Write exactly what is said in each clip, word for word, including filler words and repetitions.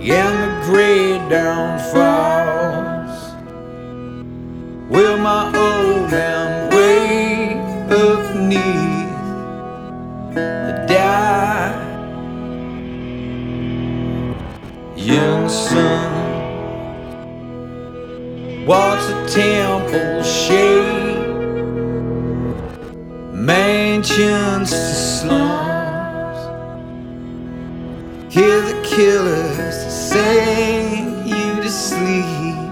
and the great downfalls. Will my old man way up beneath die? Young son, watch the temple shake, mansions to slums. Hear the killers sing you to sleep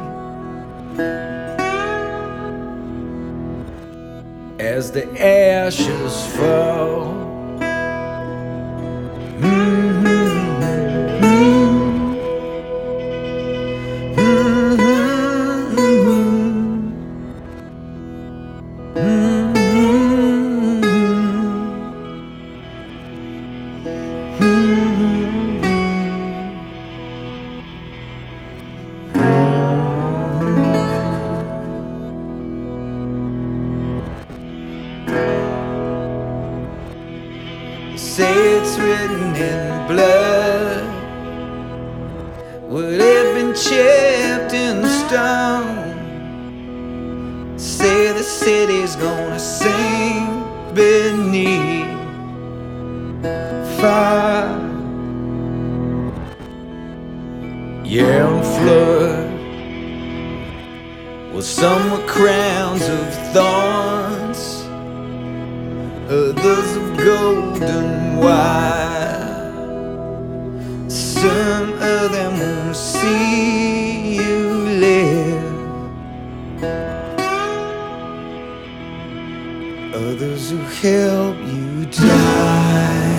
as the ashes fall. Mm-hmm. Say it's written in blood, would have been chipped in stone. Say the city's gonna sink beneath fire. Yeah, and flood. Well, some were crowns of thorns, others of golden wire. Some of them won't see you live, others will help you die.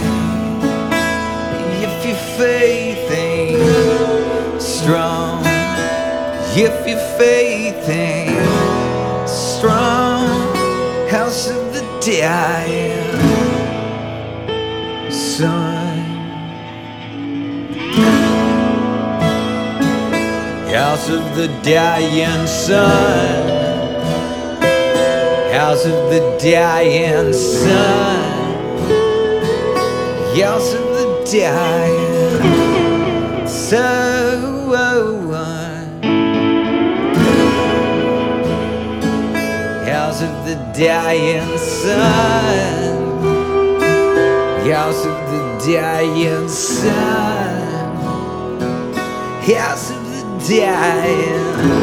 If your faith ain't strong, if your faith ain't strong, house of the dying sun, house of the dying sun, house of the dying sun, house of the dying sun. House of the dying sun, house of the dying sun, house of the dying